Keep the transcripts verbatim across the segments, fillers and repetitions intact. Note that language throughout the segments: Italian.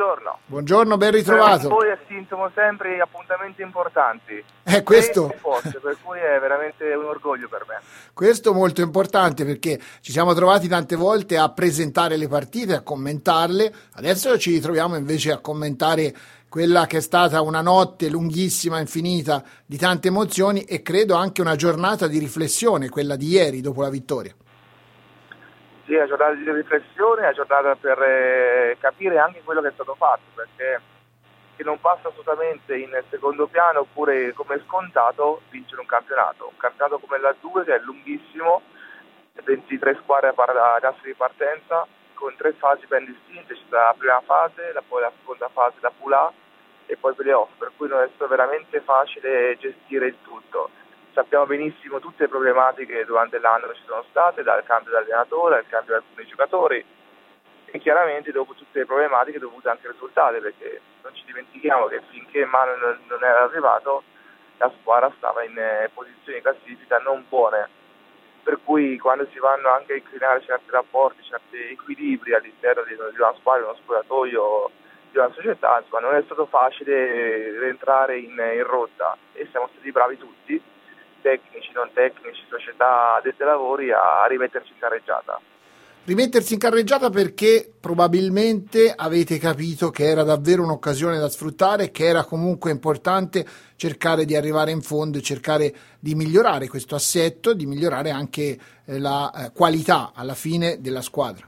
buongiorno. Buongiorno, ben ritrovato. Per voi è sintomo sempre appuntamenti importanti. Eh, questo... Forse, per cui è veramente un orgoglio per me. Questo molto importante perché ci siamo trovati tante volte a presentare le partite, a commentarle, adesso ci ritroviamo invece a commentare quella che è stata una notte lunghissima, infinita, di tante emozioni e credo anche una giornata di riflessione, quella di ieri dopo la vittoria. Sì, è una giornata di riflessione, è una giornata per eh, capire anche quello che è stato fatto, perché che non passa assolutamente in secondo piano oppure come scontato vincere un campionato. Un campionato come l'A due che è lunghissimo, ventitré squadre a tasso di partenza, con tre fasi ben distinte, c'è la prima fase, la, poi la seconda fase, la Pool A e poi playoff, per cui non è stato veramente facile gestire il tutto. Sappiamo benissimo tutte le problematiche durante l'anno che ci sono state, dal cambio di allenatore, al cambio di alcuni giocatori e chiaramente dopo tutte le problematiche dovute anche ai risultati, perché non ci dimentichiamo che finché Manu non era arrivato la squadra stava in posizioni di classifica non buone, per cui quando si vanno anche a inclinare certi rapporti, certi equilibri all'interno di una squadra, di uno spogliatoio, di una società, insomma, non è stato facile rientrare in, in rotta e siamo stati bravi tutti, tecnici, non tecnici, società, addetti ai lavori, a rimetterci in carreggiata. Rimettersi in carreggiata perché probabilmente avete capito che era davvero un'occasione da sfruttare, che era comunque importante cercare di arrivare in fondo e cercare di migliorare questo assetto, di migliorare anche eh, la eh, qualità alla fine della squadra.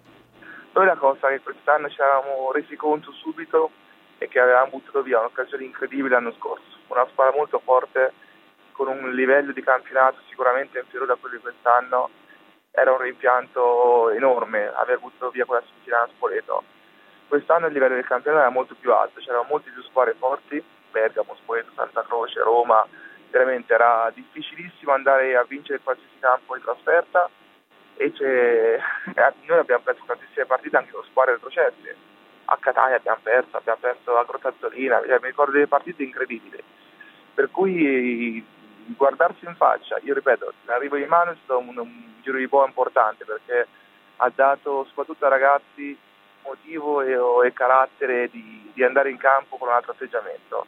Noi la cosa che quest'anno ci eravamo resi conto subito è che avevamo buttato via un'occasione incredibile l'anno scorso, una squadra molto forte con un livello di campionato sicuramente inferiore a quello di quest'anno. Era un rimpianto enorme aver buttato via quella semifinale a Spoleto. Quest'anno il livello del campionato era molto più alto, c'erano molte più squadre forti, Bergamo, Spoleto, Santa Croce, Roma, veramente era difficilissimo andare a vincere qualsiasi campo in trasferta e c'è... noi abbiamo perso tantissime partite anche con squadre retrocesse. A Catania abbiamo perso, abbiamo perso a Grottazzolina, mi ricordo delle partite incredibili. Per cui guardarsi in faccia, io ripeto, l'arrivo di Manu è stato un, un giro di boa importante perché ha dato soprattutto ai ragazzi motivo e, e carattere di, di andare in campo con un altro atteggiamento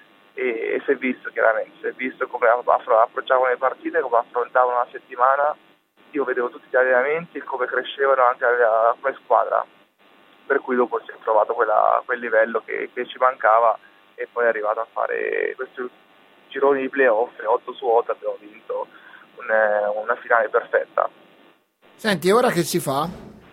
e, e si è visto chiaramente, si è visto come approcciavano le partite, come affrontavano la settimana. Io vedevo tutti gli allenamenti e come crescevano anche la, come squadra, per cui dopo si è trovato quella, quel livello che, che ci mancava e poi è arrivato a fare questi gironi di playoff, otto su otto abbiamo vinto un, una finale perfetta. Senti, e ora che si fa?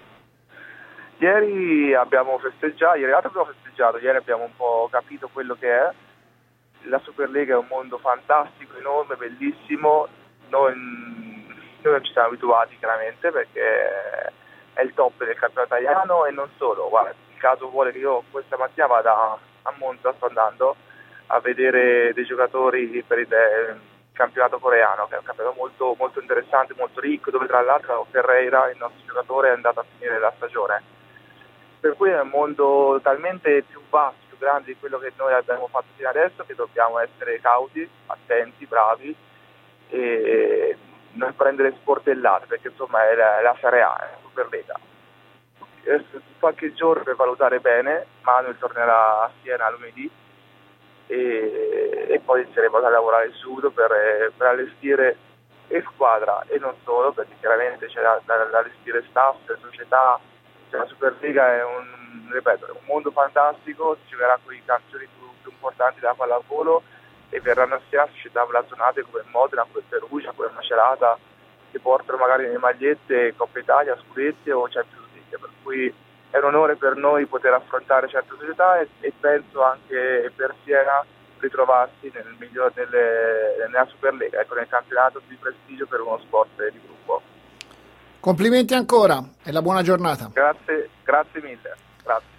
Ieri abbiamo festeggiato, ieri abbiamo festeggiato, ieri abbiamo un po' capito quello che è. La Superlega è un mondo fantastico, enorme, bellissimo, noi, noi non ci siamo abituati chiaramente perché è il top del campionato italiano e non solo. Guarda, il caso vuole che io questa mattina vada a Monza, sto andando a vedere dei giocatori per il campionato coreano, che è un campionato molto, molto interessante, molto ricco, dove tra l'altro Ferreira, il nostro giocatore, è andato a finire la stagione. Per cui è un mondo talmente più vasto, più grande di quello che noi abbiamo fatto fino adesso, che dobbiamo essere cauti, attenti, bravi e non prendere sportellate, perché insomma è la, la Serie A, è la Superlega. Qualche giorno per valutare bene, Manuel tornerà a Siena lunedì, E, e poi inizieremo a lavorare subito per, per allestire e squadra e non solo, perché chiaramente c'è da, da, da allestire staff, società, cioè la Superliga è un, ripeto, è un mondo fantastico, ci verrà con i campioni più, più importanti della pallavolo e verranno assieme a società blasonate come Modena, come Perugia, come Macerata, che portano magari le magliette Coppa Italia, Scudetti o Champions League, per cui è un onore per noi poter affrontare certe società e, e penso anche per Siena ritrovarsi nel miglior, nelle, nella Superlega, ecco, nel campionato di prestigio per uno sport di gruppo. Complimenti ancora e la buona giornata. Grazie, grazie mille. Grazie.